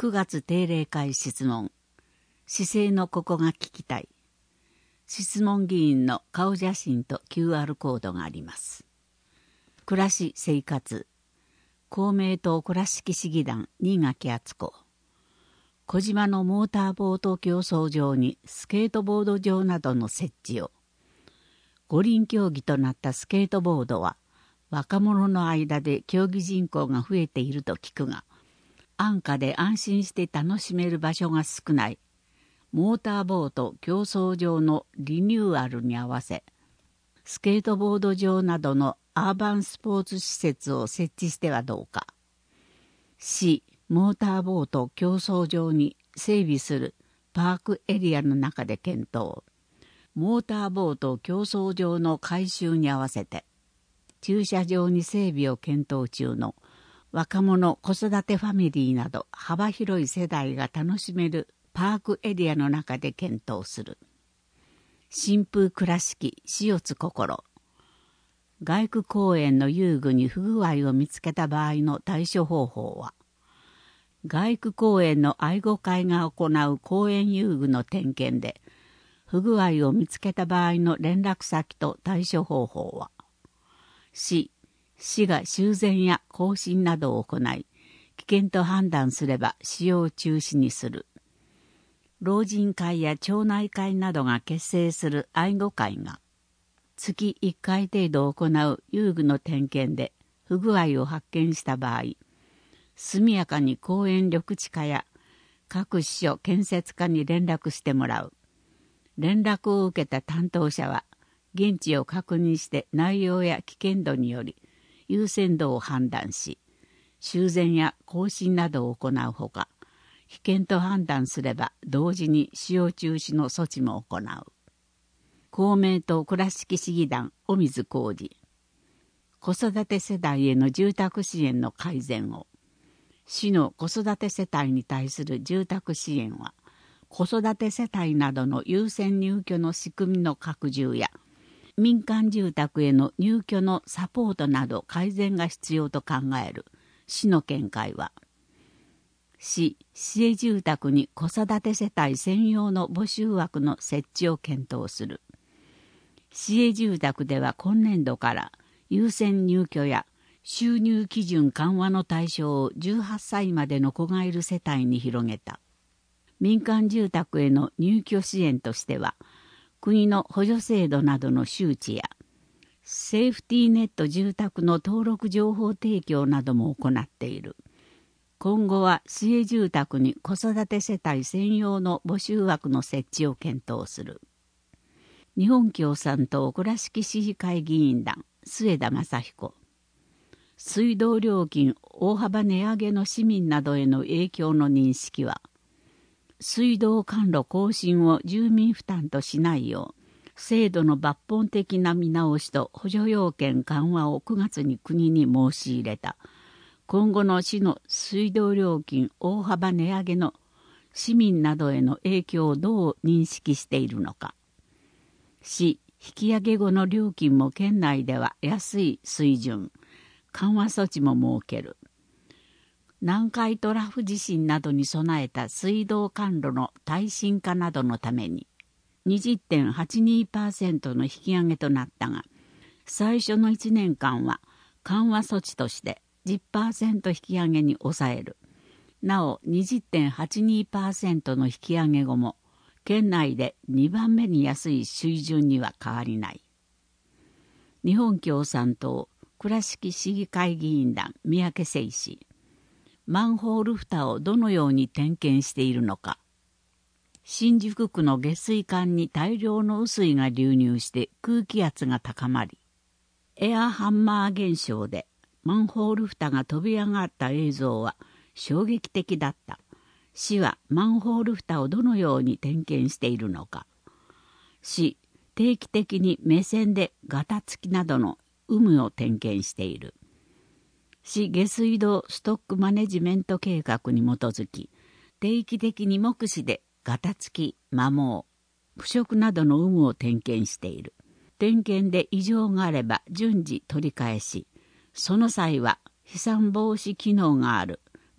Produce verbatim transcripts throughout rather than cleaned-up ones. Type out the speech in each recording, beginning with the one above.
くがつ定例会質問。市政のここが聞きたい。質問議員の顔写真と キューアール コードがあります。暮らし生活。公明党倉敷市議団新垣敦子。小島のモーターボート競争場にスケートボード場などの設置を。五輪競技となったスケートボードは若者の間で競技人口が増えていると聞くが、安価で安心して楽しめる場所が少ない。モーターボート競争場のリニューアルに合わせ、スケートボード場などのアーバンスポーツ施設を設置してはどうか。市、モーターボート競争場に整備するパークエリアの中で検討。モーターボート競争場の改修に合わせて、駐車場に整備を検討中の若者子育てファミリーなど幅広い世代が楽しめるパークエリアの中で検討する。新風倉敷塩津心。外区公園の遊具に不具合を見つけた場合の対処方法は、外区公園の愛護会が行う公園遊具の点検で、不具合を見つけた場合の連絡先と対処方法は、市、市が修繕や更新などを行い、危険と判断すれば使用中止にする。老人会や町内会などが結成する愛護会が、月いっかい程度行う遊具の点検で不具合を発見した場合、速やかに公園緑地課や各支所建設課に連絡してもらう。連絡を受けた担当者は、現地を確認して内容や危険度により優先度を判断し、修繕や更新などを行うほか、危険と判断すれば同時に使用中止の措置も行う。公明党倉敷市議団尾水浩二。子育て世代への住宅支援の改善を。市の子育て世帯に対する住宅支援は、子育て世帯などの優先入居の仕組みの拡充や、民間住宅への入居のサポートなど改善が必要と考える市の見解は、市、市営住宅に子育て世帯専用の募集枠の設置を検討する。市営住宅では今年度から優先入居や収入基準緩和の対象をじゅうはっさいまでの子がいる世帯に広げた。民間住宅への入居支援としては、国の補助制度などの周知や、セーフティーネット住宅の登録情報提供なども行っている。今後は市営住宅に子育て世帯専用の募集枠の設置を検討する。日本共産党倉敷市議会議員団末田正彦。水道料金大幅値上げの市民などへの影響の認識は、水道管路更新を住民負担としないよう、制度の抜本的な見直しと補助要件緩和をくがつに国に申し入れた。今後の市の水道料金大幅値上げの市民などへの影響をどう認識しているのか。市引き上げ後の料金も県内では安い水準、緩和措置も設ける。南海トラフ地震などに備えた水道管路の耐震化などのために にじゅってんはちにパーセント の引き上げとなったが、最初のいちねんかんは緩和措置として じゅっパーセント 引き上げに抑える。なお にじゅってんはちにパーセント の引き上げ後も県内でにばんめに安い水準には変わりない。日本共産党倉敷市議会議員団三宅誠氏。マンホール蓋をどのように点検しているのか。新宿区の下水管に大量の雨水が流入して空気圧が高まり、エアハンマー現象でマンホール蓋が飛び上がった映像は衝撃的だった。市はマンホール蓋をどのように点検しているのか。市、定期的に目線でガタつきなどの有無を点検している。市下水道ストックマネジメント計画に基づき、定期的に目視でガタつき、摩耗、腐食などの有無を点検している。点検で異常があれば順次取り返し、その際は飛散防止機能がある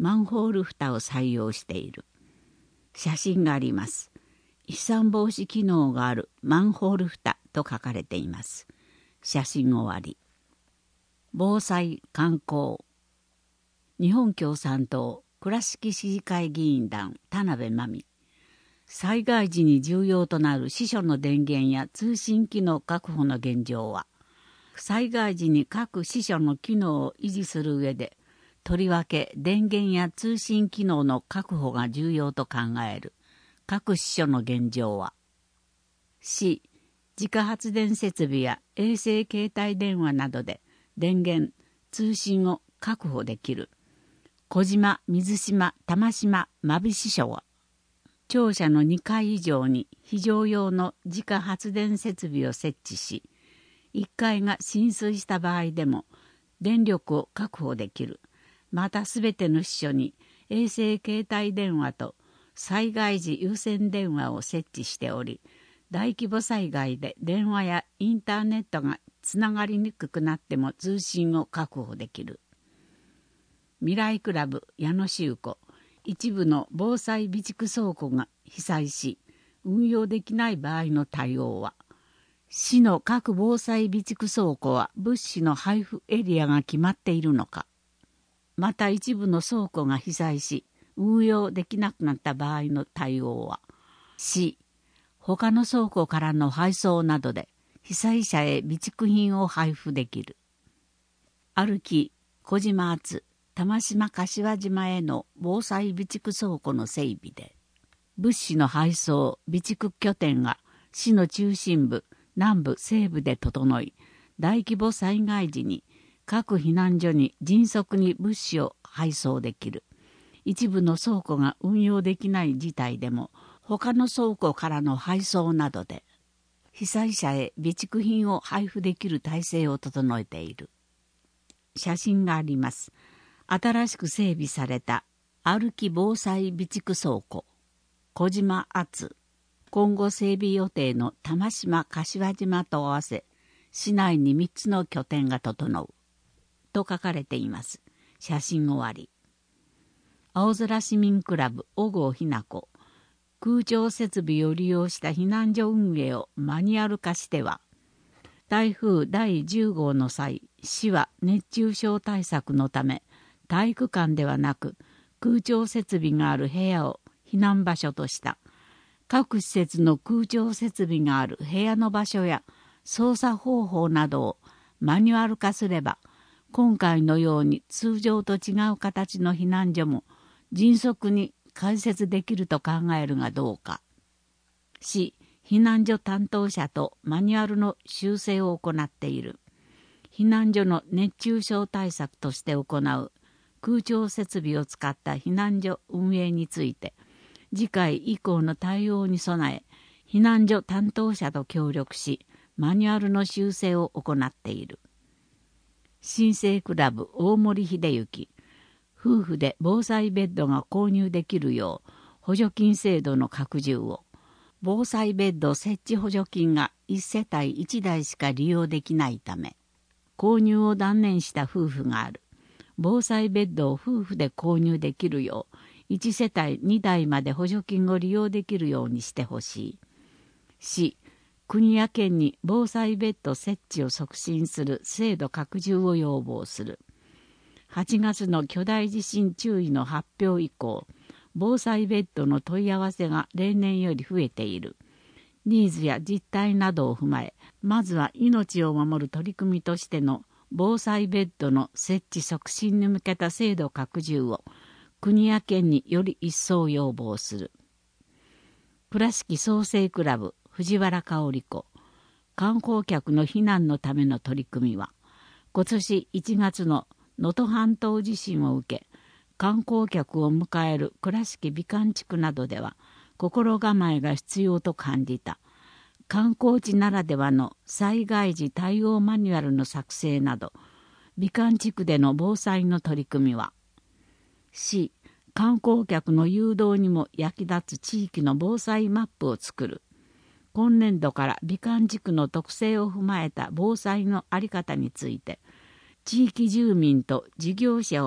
マンホール蓋を採用している。写真があります。飛散防止機能があるマンホール蓋と書かれています。写真終わり。防災観光。日本共産党倉敷市議会議員団田辺真美。災害時に重要となる支所の電源や通信機能確保の現状は、災害時に各支所の機能を維持する上で、とりわけ電源や通信機能の確保が重要と考える各支所の現状は、市、自家発電設備や衛星携帯電話などで電源、通信を確保できる小島、水島、玉島、真備支所は、庁舎のにかい以上に非常用の自家発電設備を設置し、いっかいが浸水した場合でも電力を確保できる。またすべての支所に衛星携帯電話と災害時有線電話を設置しており、大規模災害で電話やインターネットがつながりにくくなっても通信を確保できる。未来クラブ矢野修子、一部の防災備蓄倉庫が被災し運用できない場合の対応は、市の各防災備蓄倉庫は物資の配布エリアが決まっているのか。また一部の倉庫が被災し運用できなくなった場合の対応は、市、他の倉庫からの配送などで被災者へ備蓄品を配布できる。歩き小島厚玉島柏島への防災備蓄倉庫の整備で、物資の配送備蓄拠点が市の中心部南部西部で整い、大規模災害時に各避難所に迅速に物資を配送できる。一部の倉庫が運用できない事態でも、他の倉庫からの配送などで被災者へ備蓄品を配布できる体制を整えている。写真があります。新しく整備された歩き防災備蓄倉庫小島厚、今後整備予定の玉島柏島と合わせ市内にみっつの拠点が整うと書かれています。写真終わり。青空市民クラブ小郷ひな子、空調設備を利用した避難所運営をマニュアル化しては、台風だいじゅう号の際、市は熱中症対策のため体育館ではなく空調設備がある部屋を避難場所とした。各施設の空調設備がある部屋の場所や操作方法などをマニュアル化すれば、今回のように通常と違う形の避難所も迅速に開設できると考えるがどうか。市、避難所担当者とマニュアルの修正を行っている。避難所の熱中症対策として行う空調設備を使った避難所運営について、次回以降の対応に備え、避難所担当者と協力し、マニュアルの修正を行っている。新生クラブ大森秀幸、夫婦で防災ベッドが購入できるよう補助金制度の拡充を、防災ベッド設置補助金がいち世帯いち台しか利用できないため、購入を断念した夫婦がある。防災ベッドを夫婦で購入できるよう、いち世帯に台まで補助金を利用できるようにしてほしい。市、国や県に防災ベッド設置を促進する制度拡充を要望する。はちがつの巨大地震注意の発表以降、防災ベッドの問い合わせが例年より増えている。ニーズや実態などを踏まえ、まずは命を守る取り組みとしての防災ベッドの設置促進に向けた制度拡充を国や県により一層要望する。倉敷創生クラブ藤原香織子、観光客の避難のための取り組みは、今年いちがつの能登半島地震を受け、観光客を迎える倉敷美観地区などでは心構えが必要と感じた。観光地ならではの災害時対応マニュアルの作成など、美観地区での防災の取り組みは、市、観光客の誘導にも役立つ地域の防災マップを作る。今年度から美観地区の特性を踏まえた防災の在り方について、地域住民と事業者を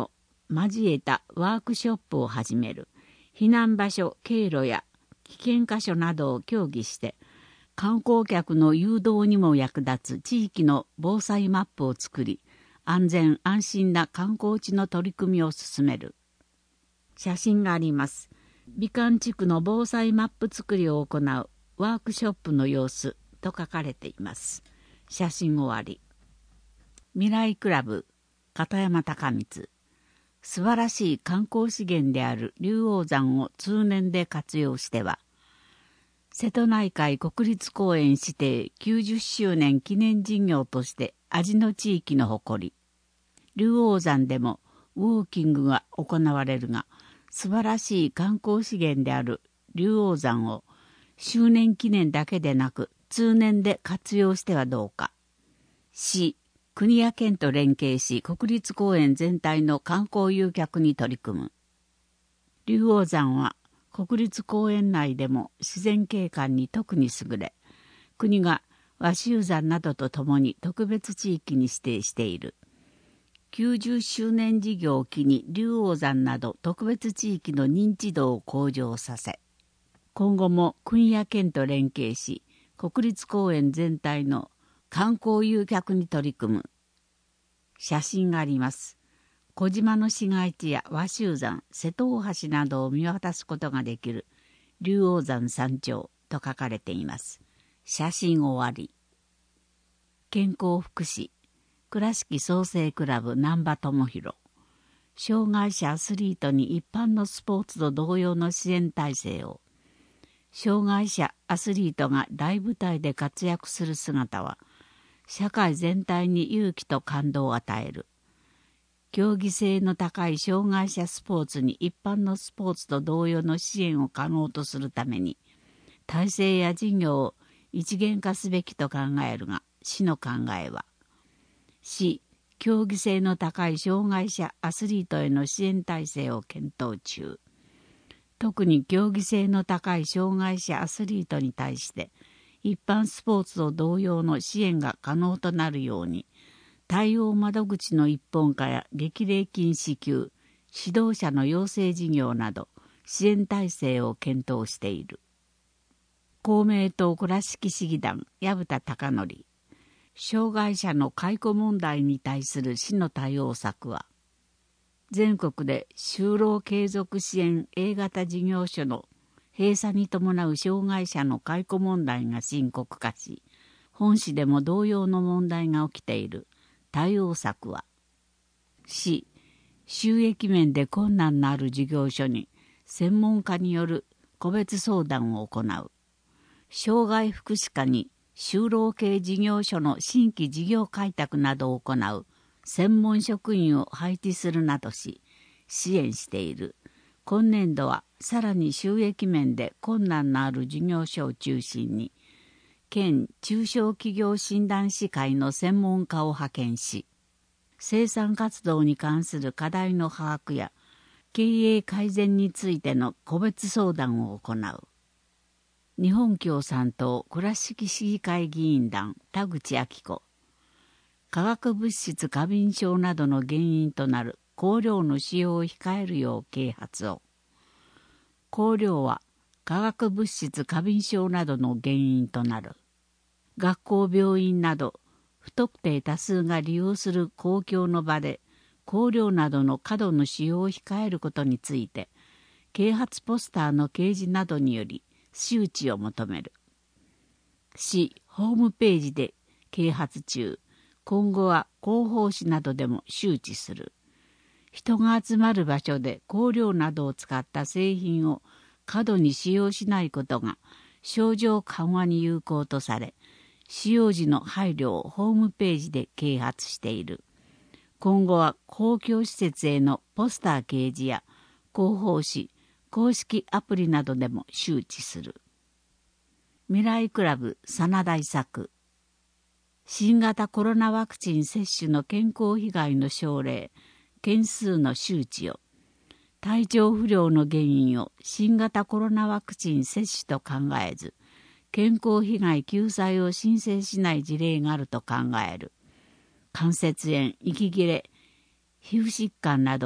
交えたワークショップを始める。避難場所、経路や危険箇所などを協議して、観光客の誘導にも役立つ地域の防災マップを作り、安全安心な観光地の取り組みを進める。写真があります。美観地区の防災マップ作りを行うワークショップの様子と書かれています。写真終わり。未来クラブ片山高光。素晴らしい観光資源である竜王山を通年で活用しては、瀬戸内海国立公園指定きゅうじゅっしゅうねん記念事業として味の地域の誇り。竜王山でもウォーキングが行われるが、素晴らしい観光資源である竜王山を周年記念だけでなく通年で活用してはどうか。市、国や県と連携し国立公園全体の観光誘客に取り組む。竜王山は国立公園内でも自然景観に特に優れ、国が和州山などとともに特別地域に指定している。きゅうじゅっしゅうねん事業を機に竜王山など特別地域の認知度を向上させ、今後も国や県と連携し、国立公園全体の観光誘客に取り組む。写真があります。小島の市街地や和州山、瀬戸大橋などを見渡すことができる竜王山山頂と書かれています。写真終わり。健康福祉倉敷創生クラブ難波智弘。障害者アスリートに一般のスポーツと同様の支援体制を。障害者アスリートが大舞台で活躍する姿は、社会全体に勇気と感動を与える。競技性の高い障害者スポーツに一般のスポーツと同様の支援を可能とするために、体制や事業を一元化すべきと考えるが、市の考えは、市、競技性の高い障害者アスリートへの支援体制を検討中。特に競技性の高い障害者アスリートに対して、一般スポーツと同様の支援が可能となるように、対応窓口の一本化や激励金支給、指導者の養成事業など支援体制を検討している。公明党倉敷市議団薮田貴則。障害者の解雇問題に対する市の対応策は、全国で就労継続支援 A 型事業所の閉鎖に伴う障害者の解雇問題が深刻化し、本市でも同様の問題が起きている。対応策は、市、収益面で困難のある事業所に専門家による個別相談を行う。障害福祉課に就労系事業所の新規事業開拓などを行う専門職員を配置するなどし、支援している。今年度はさらに収益面で困難のある事業所を中心に、県中小企業診断士会の専門家を派遣し、生産活動に関する課題の把握や経営改善についての個別相談を行う。日本共産党倉敷市議会議員団田口明子。化学物質過敏症などの原因となる香料の使用を控えるよう啓発を。香料は化学物質過敏症などの原因となる。学校病院など不特定多数が利用する公共の場で香料などの過度の使用を控えることについて啓発ポスターの掲示などにより周知を求める。市ホームページで啓発中、今後は広報誌などでも周知する。人が集まる場所で香料などを使った製品を過度に使用しないことが症状緩和に有効とされ、使用時の配慮をホームページで啓発している。今後は公共施設へのポスター掲示や広報誌、公式アプリなどでも周知する。未来クラブ真田伊作。新型コロナワクチン接種の健康被害の症例、件数の周知を。体調不良の原因を新型コロナワクチン接種と考えず、健康被害救済を申請しない事例があると考える。関節炎、息切れ、皮膚疾患など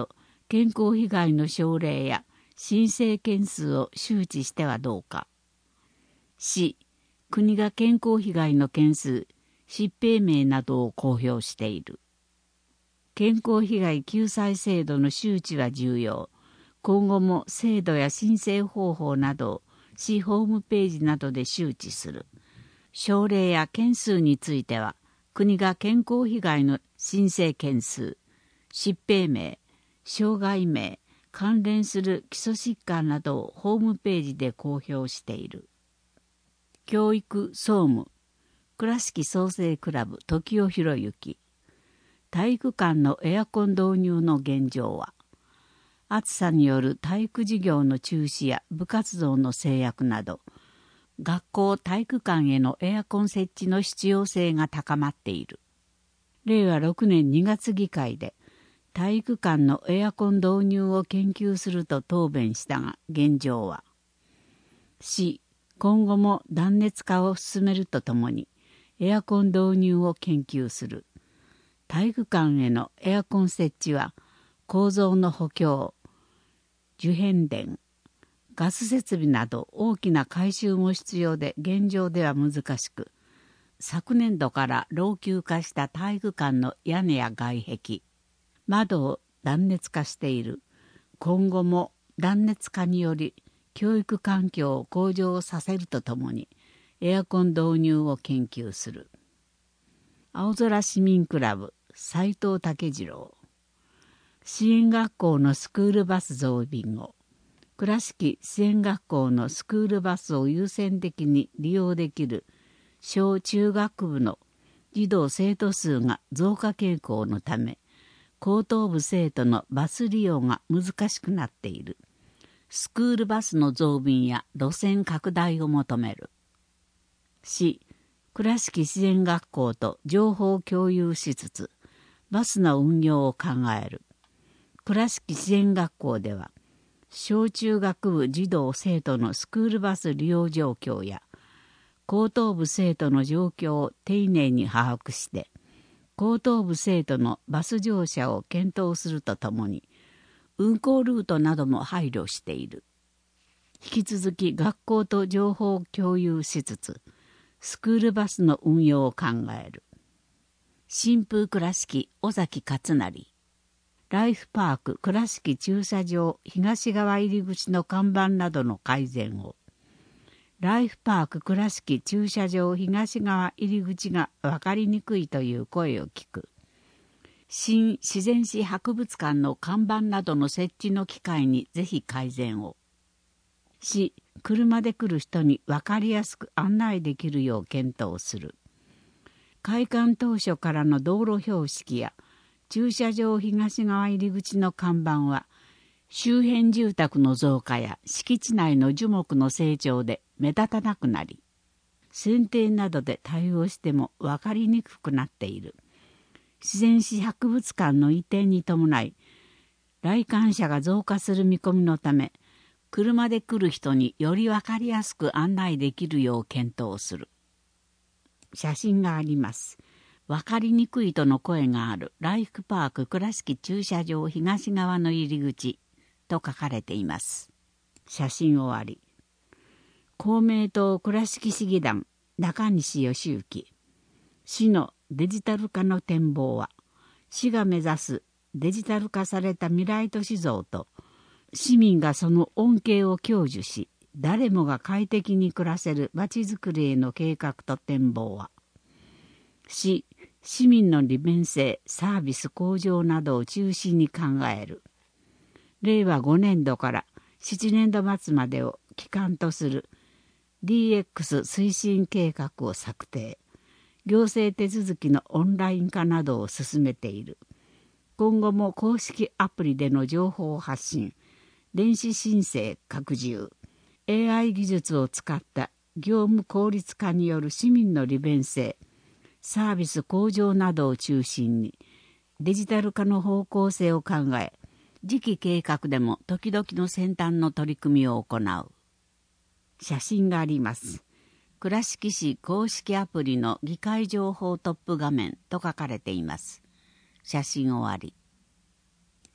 健康被害の症例や申請件数を周知してはどうか。し、国が健康被害の件数、疾病名などを公表している。健康被害救済制度の周知は重要。今後も制度や申請方法などを市ホームページなどで周知する。症例や件数については、国が健康被害の申請件数、疾病名、障害名、関連する基礎疾患などをホームページで公表している。教育総務倉敷創生クラブ時尾博之。体育館のエアコン導入の現状は、暑さによる体育授業の中止や部活動の制約など、学校体育館へのエアコン設置の必要性が高まっている。れいわろくねんにがつ議会で、体育館のエアコン導入を研究すると答弁したが、現状は、市、今後も断熱化を進めるとともに、エアコン導入を研究する。体育館へのエアコン設置は、構造の補強、受変電、ガス設備など大きな改修も必要で現状では難しく、昨年度から老朽化した体育館の屋根や外壁、窓を断熱化している。今後も断熱化により教育環境を向上させるとともにエアコン導入を研究する。青空市民クラブ斉藤武次郎。支援学校のスクールバス増便を、倉敷支援学校のスクールバスを優先的に利用できる小中学部の児童生徒数が増加傾向のため、高等部生徒のバス利用が難しくなっている。スクールバスの増便や路線拡大を求める。市、倉敷支援学校と情報共有しつつ、バスの運用を考える。倉敷支援学校では、小中学部児童生徒のスクールバス利用状況や、高等部生徒の状況を丁寧に把握して、高等部生徒のバス乗車を検討するとともに、運行ルートなども配慮している。引き続き学校と情報を共有しつつ、スクールバスの運用を考える。新風倉敷尾崎勝成。ライフパーク倉敷駐車場東側入り口の看板などの改善を。ライフパーク倉敷駐車場東側入り口が分かりにくいという声を聞く。新自然史博物館の看板などの設置の機会にぜひ改善を。市、車で来る人に分かりやすく案内できるよう検討する。開館当初からの道路標識や駐車場東側入り口の看板は、周辺住宅の増加や敷地内の樹木の成長で目立たなくなり、剪定などで対応しても分かりにくくなっている。自然史博物館の移転に伴い、来館者が増加する見込みのため、車で来る人により分かりやすく案内できるよう検討する。写真があります。分かりにくいとの声があるライフパーク倉敷駐車場東側の入り口と書かれています。写真終わり。公明党倉敷市議団中西義行。市のデジタル化の展望は、市が目指すデジタル化された未来都市像と、市民がその恩恵を享受し、誰もが快適に暮らせるまちづくりへの計画と展望は、市、市民の利便性、サービス向上などを中心に考える。れいわごねんどからしちねんど末までを期間とする ディーエックス 推進計画を策定。行政手続きのオンライン化などを進めている。今後も公式アプリでの情報発信、電子申請拡充、エーアイ 技術を使った業務効率化による市民の利便性、サービス向上などを中心にデジタル化の方向性を考え、次期計画でも時々の先端の取り組みを行う。写真があります。倉敷市公式アプリの議会情報トップ画面と書かれています。写真終わり。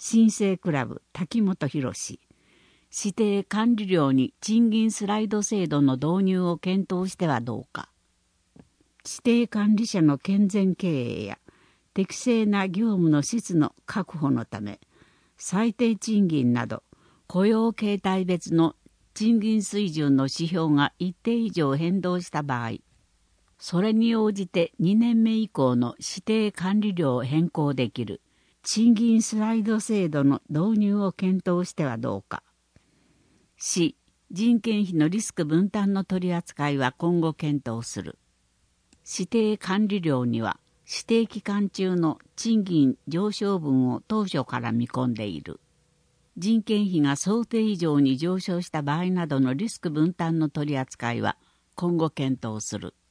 新生クラブ滝本博史、指定管理料に賃金スライド制度の導入を検討してはどうか。指定管理者の健全経営や適正な業務の質の確保のため、最低賃金など雇用形態別の賃金水準の指標が一定以上変動した場合、それに応じてにねんめ以降の指定管理料を変更できる賃金スライド制度の導入を検討してはどうか。し、人件費のリスク分担の取り扱いは今後検討する。指定管理料には指定期間中の賃金上昇分を当初から見込んでいる。人件費が想定以上に上昇した場合などのリスク分担の取り扱いは今後検討する。